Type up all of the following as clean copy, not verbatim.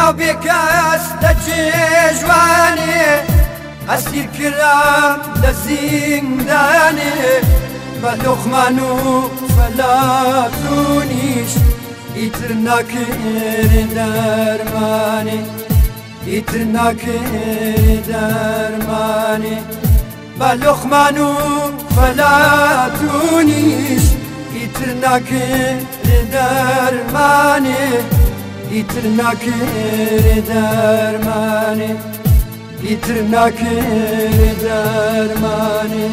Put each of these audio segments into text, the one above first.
پیاو بێکەس لە جێژوانێ ئەسیر کرام لە زیندانێ بە لوقمان و فەلاتونیش ئیتر ناکرێ دەرمانێ ئیتر ناکرێ دەرمانێ بە لوقمان و فەلاتونیش ئیتر ناکرێ دەرمانێ ئیتر ناکرێ دەرمانێ ئیتر ناکرێ دەرمانێ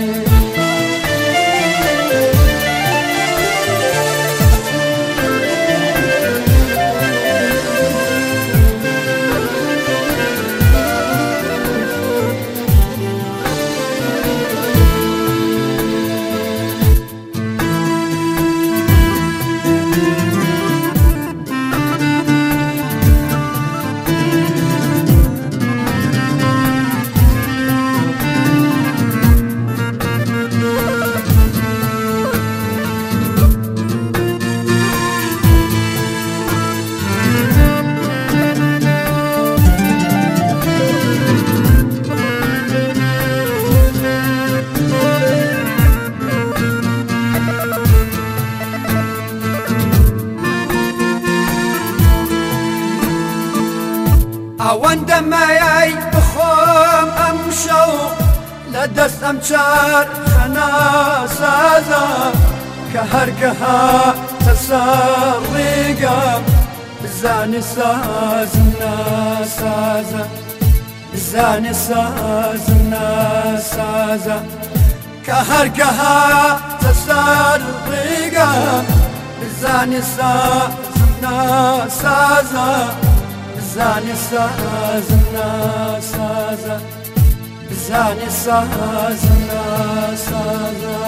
ئەوەندە مایای بخۆم ئەم شەو لە دەست ئەم چارخە ناسازە کە هەرکە هاتە سەر ڕێگەم بزانێ سازم ناسازە بزانێ سازم ناسازە کە هەرکە هاتە سەر ڕێگەم بزانێ سازم ناسازە بزانێ سازم ناسازە بزانێ سازم ناسازە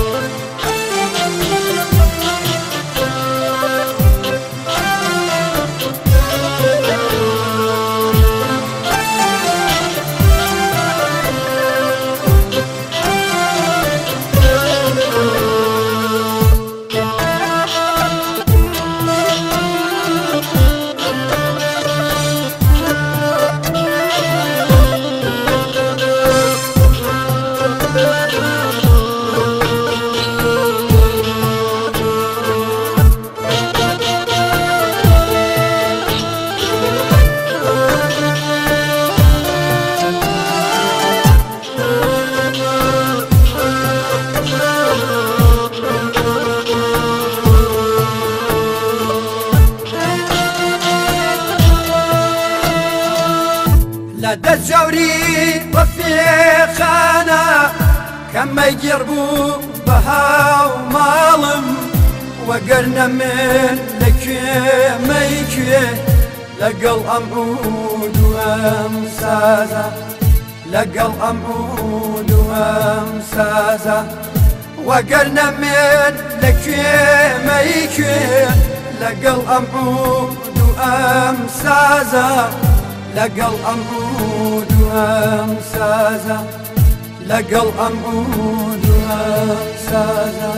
لەدەست جەوری ڕەفیقانە کەمەی گێڕ بوو بە هاو ماڵم وەگەرنە من لەکوێمەی کوێ لەگەڵ ئەم عود و ئەم سازە لەگەڵ ئەم عود و ئەم سازە وەگەرنە من لەکوێمەی کوێ لەگەڵ ئەم عود و ئەم سازە لەگەڵ ئەم عود و ئەم سازە لەگەڵ ئەم عود و ئەم سازە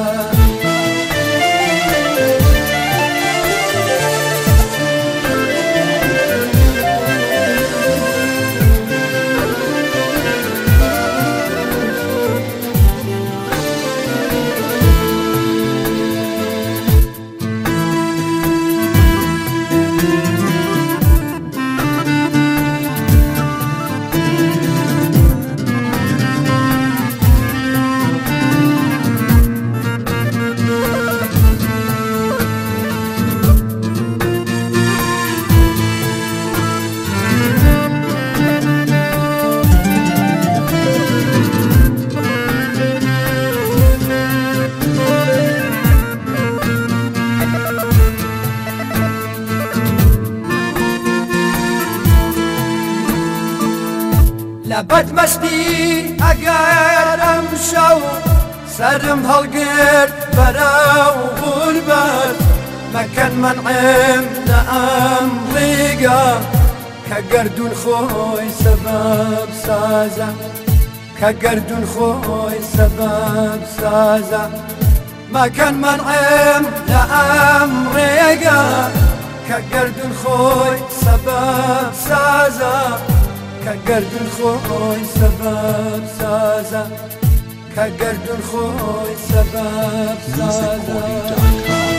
لە بەدمەستی ئەگەر ئەم شەو سەرم هەڵگرت بەرەو غوربەت مەکەن مەنعم لە ئەم ڕێگە کە گەردون خۆی سەبەب سازە کە گەردون خۆی سەبەب سازە مەکەن مەنعم لە ئەم ڕێگە كقردن خوي سبب سازا كقردن خوي سبب سازا كقردن خوي سبب سازا